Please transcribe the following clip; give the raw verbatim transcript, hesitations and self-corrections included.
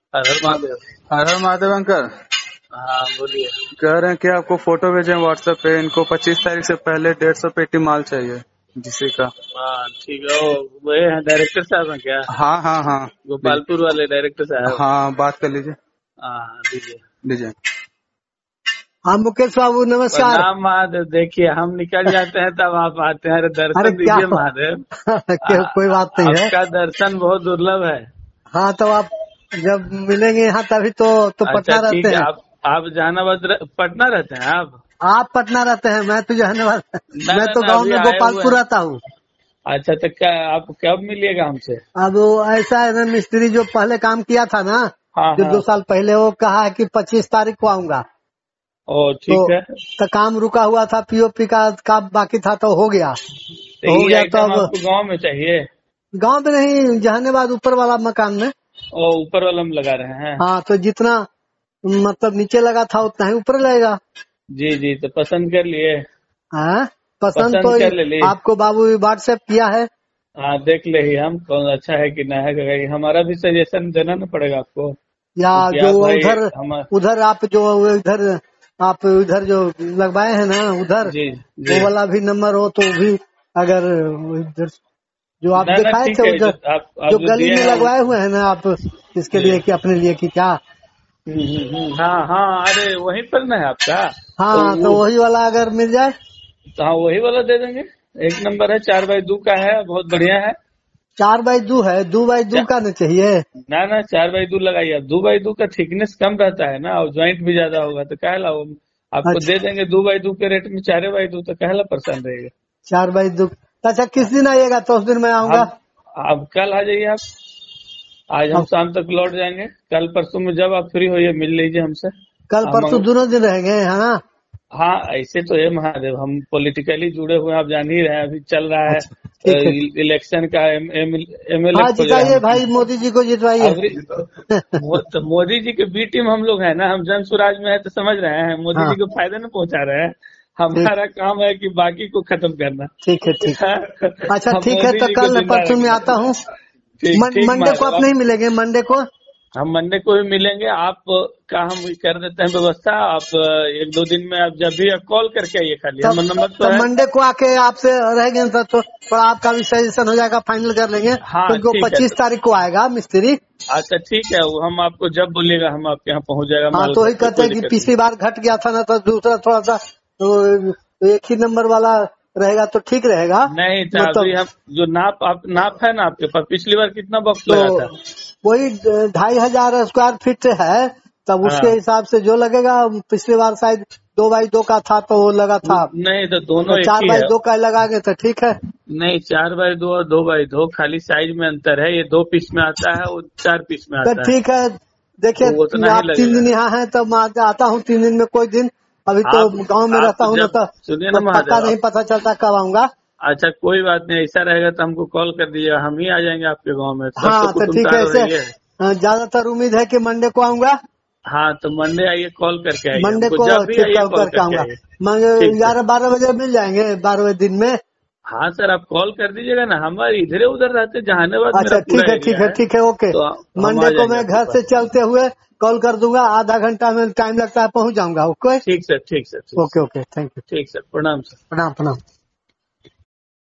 हर हर महादेव। हर हर महादेव अंकल। हाँ बोलिए। कह रहे हैं कि आपको फोटो भेजे व्हाट्सएप पे, इनको पच्चीस तारीख से पहले डेढ़ सौ पेटी माल चाहिए जिसी का। हाँ ठीक है। वो वही है डायरेक्टर साहब हैं क्या? हाँ हाँ हाँ गोपालपुर वाले डायरेक्टर साहब। हाँ, बात कर लीजिए। हाँ दीजिए लीजिए। हाँ मुकेश बाबू नमस्कार। प्रणाम महादेव। देखिए हम निकल जाते हैं तब आप आते हैं। अरे अरे दर्शन क्या दीजिए महादेव। क्या कोई बात नहीं है। आपका दर्शन बहुत दुर्लभ है। हाँ तो आप जब मिलेंगे यहाँ तभी तो तो पटना अच्छा ठीक रहते है। हैं। आप आप जहानाबाद रह- पटना रहते हैं आप? आप पटना रहते हैं, मैं तो जहानाबाद ना, मैं ना, तो ना, गांव अभी में आए गोपालपुर हुए हैं। रहता हूँ। अच्छा तो क्या आप कब मिलिएगा हमसे? अब वो ऐसा है ना, मिस्त्री जो पहले काम किया था ना, हाँ जो हाँ। दो साल पहले, वो कहा है कि पच्चीस तारीख को आऊंगा। ओ तो, ठीक है। तो काम रुका हुआ था, पीओपी का काम बाकी था तो हो गया। तो हो ये गया तो आइटम अब आपको गांव में चाहिए? गांव में नहीं, जहानाबाद ऊपर वाला मकान में। ओ ऊपर वाला में लगा रहे हैं। हाँ तो जितना मतलब नीचे लगा था उतना ही ऊपर लगेगा। जी जी तो पसंद कर लिए? हाँ पसंद पसंद कर ले ली? तो आपको बाबू व्हाट्सएप किया है। हाँ देख ले ही हम कौन अच्छा है कि ना है। क्योंकि हमारा भी सजेशन देना ना पड़ेगा आपको। या क्योंकि जो आप भाई उधर हम उधर आप जो इधर आप उधर जो लगवाए हैं ना उधर, जी वो जी वाला भी नंबर हो तो भी, अगर इधर जो आप ना ना दिखाए ठीक थे है। जो उधर आप आप जो जो गली दिए में हैं वो- लगवाए हुए हैं ना आप, इसके जी लिए कि अपने लिए कि क्या। हम्म, हम्म, हम्म, हाँ हाँ। अरे वहीं पर ना है आपका? हाँ तो तो वो वही वाला अगर मिल जाए। तो हाँ वही वाला दे देंगे। एक नंबर है, चार बाई दो का है, बहुत बढ़िया है। चार बाई दो है, दो बाई दो चा- का नहीं चाहिए। ना ना चार बाई दो लगाइए। अब दो बाई दो का थिकनेस कम रहता है ना, और ज्वाइंट भी ज्यादा होगा तो क्या ला आपको अच्छा दे देंगे दो बाई दो के रेट में। चार बाई दो तो कहला परेशान रहेगा। चार बाई दो। अच्छा किस दिन आइएगा? तो उस दिन मैं आऊंगा। हम अब कल आ जाइए आप। आज हम अब शाम तक लौट जाएंगे। कल परसों में जब आप फ्री होइए मिल लीजिए हमसे। कल हम परसों दोनों दिन रहेंगे है ना? हाँ ऐसे तो है महादेव, हम पॉलिटिकली जुड़े हुए हैं, आप जान ही रहे हैं। अभी चल रहा है अच्छा ठीक है। इलेक्शन का। एमएलए हाँ खोज रहे हैं जिताइए हम। भाई, मोदी जी को जितवाइए। अभी मो- तो मोदी जी के बी टीम हम लोग हैं ना। हम जन स्वराज में है तो समझ रहे हैं। मोदी हाँ जी को फायदा नहीं पहुंचा रहे हैं। ठीक हमारा काम है कि बाकी को खत्म करना। ठीक है ठीक। अच्छा हम ठीक है, मोदी तो जी को कल जिंदा परसों में रखना। आता हूँ। ठीक मन, ठीक मंडे को महादेव। आप नहीं मिलेंगे? मंडे को हम मंडे को भी मिलेंगे। आप का हम कर देते हैं व्यवस्था। आप एक दो दिन में आप जब भी आप कॉल करके आइए खाली। तब हमारा नंबर तो तब है। मंडे को आके आपसे रहेंगे तो, तो थोड़ा आपका भी सजेशन हो जाएगा, फाइनल कर लेंगे, हाँ क्योंकि वो ठीक है। पच्चीस तो तारीख को आएगा मिस्त्री। अच्छा ठीक है। वो हम आपको जब बोलिएगा हम आपके यहाँ पहुंच जाएगा हाँ माल तो घर वही पे, कहते कोई हैं कि दिक्कत नहीं। पिछली बार घट गया था ना, तो दूसरा थोड़ा सा तो एक ही नंबर वाला रहेगा तो ठीक रहेगा। नहीं था अभी मतलब हम जो नाप आप नाप है ना आपके पास, पिछली बार कितना बॉक्स तो लगा था? वही ढाई हजार स्क्वायर फीट है, तब उसके हाँ हिसाब से जो लगेगा। पिछली बार शायद दो बाई दो का था तो वो लगा था, नहीं तो तो दोनों एक चार ही बाई है। दो का लगा गए तो ठीक है। नहीं चार बाई दो और दो बाई दो खाली साइज में अंतर है। ये दो पीस में आता है, वो चार पीस में तो आता है। ठीक है, देखिए तो उतना ही आप तीन लगेगा। दिन यहाँ हैं तो मैं आता हूँ तीन दिन में कोई दिन। अभी तो आप गांव में रहता आप हूँ ना, जब तो सुनिए ना तो पता महादेव नहीं आप, पता चलता कब आऊंगा। अच्छा कोई बात नहीं। ऐसा रहेगा तो हमको कॉल कर दीजिएगा, हम ही आ जाएंगे आपके गांव में। सब हाँ तो तो ठीक कुटुमदार है, हो ऐसे रही है। अ, ज्यादातर उम्मीद है कि मंडे को आऊंगा। हाँ तो मंडे आइए, कॉल करके आइए मंडे हमको। को जब भी ठीक आइए कॉल करके करके आऊंगा। आइए। मंगे ठीक सर। ग्यारह बारह बजे मिल जाएंगे, बारहवें दिन में। हाँ सर आप कॉल कर दीजिएगा ना। हमारे इधर उधर रहते, जहानाबाद मेरा अच्छा पूरा ठीक है ठीक एरिया है है। ठीक है ओके। तो हम आ मंडे को जाएंगे मैं आपके घर से पास। चलते हुए कॉल कर दूंगा, आधा घंटा में टाइम लगता है, पहुंच जाऊंगा। ओके ठीक सर ठीक सर ठीक okay sir. Okay, thank you. ठीक सर, प्रणाम सर। प्रणाम प्रणाम।